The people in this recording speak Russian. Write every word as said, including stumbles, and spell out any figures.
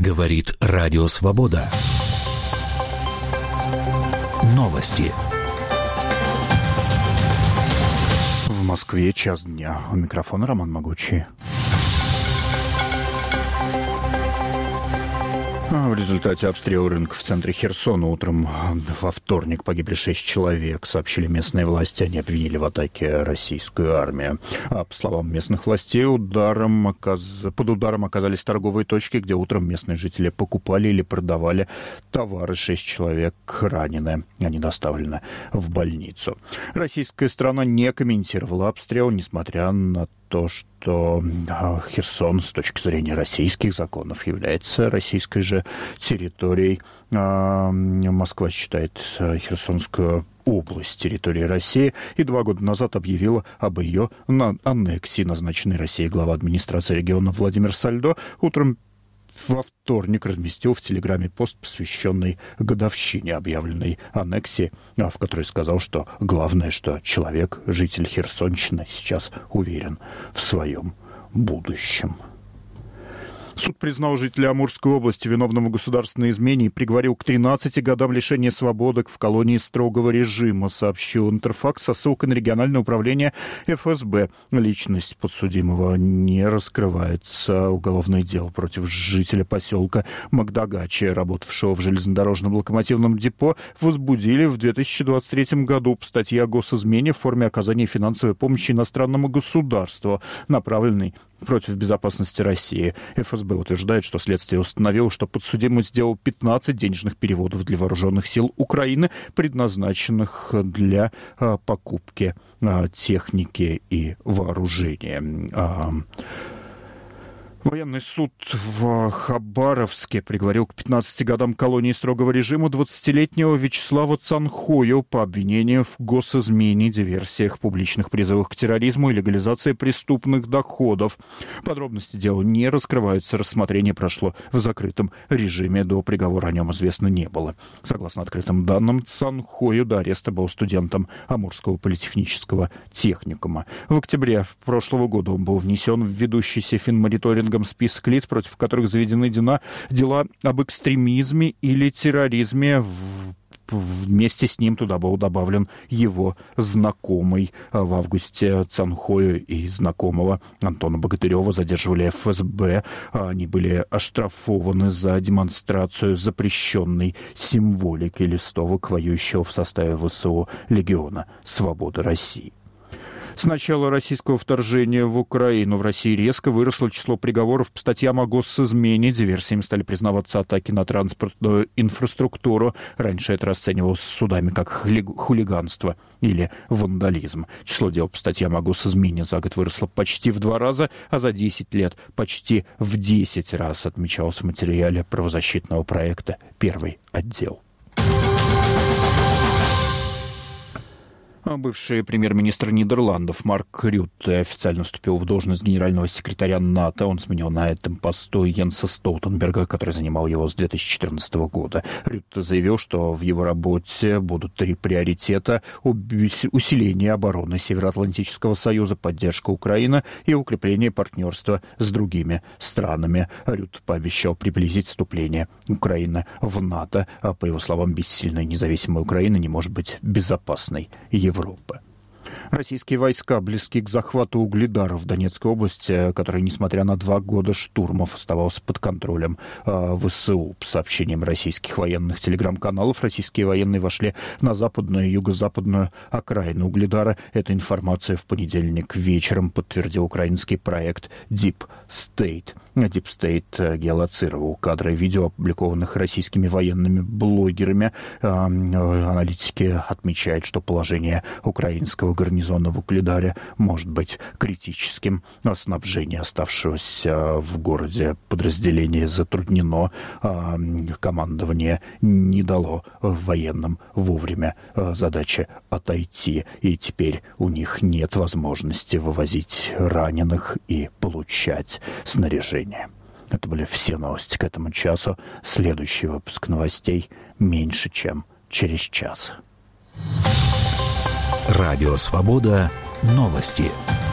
Говорит Радио Свобода. Новости. В Москве час дня. У микрофона Роман Могучий. В результате обстрела рынка в центре Херсона утром во вторник погибли шесть человек, сообщили местные власти. Они обвинили в атаке российскую армию. А по словам местных властей, ударом оказ... под ударом оказались торговые точки, где утром местные жители покупали или продавали товары. Шесть человек ранены. Они доставлены в больницу. Российская сторона не комментировала обстрел, несмотря на то, что Херсон с точки зрения российских законов является российской же территорией. Москва считает Херсонскую область территории России и два года назад объявила об ее аннексии. Назначенный Россией глава администрации региона Владимир Сальдо утром во вторник разместил в Телеграме пост, посвященный годовщине объявленной аннексии, в которой сказал, что главное, что человек, житель Херсонщины, сейчас уверен в своем будущем. Суд признал жителя Амурской области виновным в государственной измене и приговорил к тринадцати годам лишения свободы в колонии строгого режима, сообщил Интерфакс со ссылкой на региональное управление эф эс бэ. Личность подсудимого не раскрывается. Уголовное дело против жителя поселка Магдагачи, работавшего в железнодорожном локомотивном депо, возбудили в две тысячи двадцать третьем году по статье о госизмене в форме оказания финансовой помощи иностранному государству, направленной против безопасности России. эф эс бэ утверждает, что следствие установило, что подсудимый сделал пятнадцать денежных переводов для вооруженных сил Украины, предназначенных для а, покупки а, техники и вооружения. А, Военный суд в Хабаровске приговорил к пятнадцати годам колонии строгого режима двадцатилетнего Вячеслава Цанхою по обвинению в госизмене, диверсиях, публичных призывах к терроризму и легализации преступных доходов. Подробности дела не раскрываются. Рассмотрение прошло в закрытом режиме. До приговора о нем известно не было. Согласно открытым данным, Цанхою до ареста был студентом Амурского политехнического техникума. В октябре прошлого года он был внесен в ведущийся финмониторингом список лиц, против которых заведены дела об экстремизме или терроризме. Вместе с ним туда был добавлен его знакомый. В августе Цанхою и знакомого Антона Богатырева задерживали эф эс бэ. Они были оштрафованы за демонстрацию запрещенной символики листовок воюющего в составе вэ эс о Легиона Свободы России. С начала российского вторжения в Украину в России резко выросло число приговоров по статьям о госизмене. Диверсиями стали признаваться атаки на транспортную инфраструктуру. Раньше это расценивалось судами как хулиганство или вандализм. Число дел по статьям о госизмене за год выросло почти в два раза, а за десять лет почти в десять раз, отмечалось в материале правозащитного проекта «Первый отдел». Бывший премьер-министр Нидерландов Марк Рютте официально вступил в должность генерального секретаря НАТО. Он сменил на этом посту Йенса Столтенберга, который занимал его с две тысячи четырнадцатого года. Рютте заявил, что в его работе будут три приоритета: усиление обороны Североатлантического союза, поддержка Украины и укрепление партнерства с другими странами. Рютте пообещал приблизить вступление Украины в НАТО. А по его словам, без сильной независимой Украины не может быть безопасной Европы. Европы. Российские войска близки к захвату Угледара в Донецкой области, который, несмотря на два года штурмов, оставался под контролем э, вэ эс у. По сообщениям российских военных телеграм-каналов, российские военные вошли на западную и юго-западную окраину Угледара. Эту информацию в понедельник вечером подтвердил украинский проект Deep State. Deep State геолоцировал кадры и видео, опубликованных российскими военными блогерами. Э, аналитики отмечают, что положение украинского гарнизона в Угледаре может быть критическим. Снабжение оставшегося в городе подразделения затруднено. Командование не дало военным вовремя задачи отойти, и теперь у них нет возможности вывозить раненых и получать снаряжение. Это были все новости к этому часу. Следующий выпуск новостей меньше, чем через час. Радио Свобода. Новости.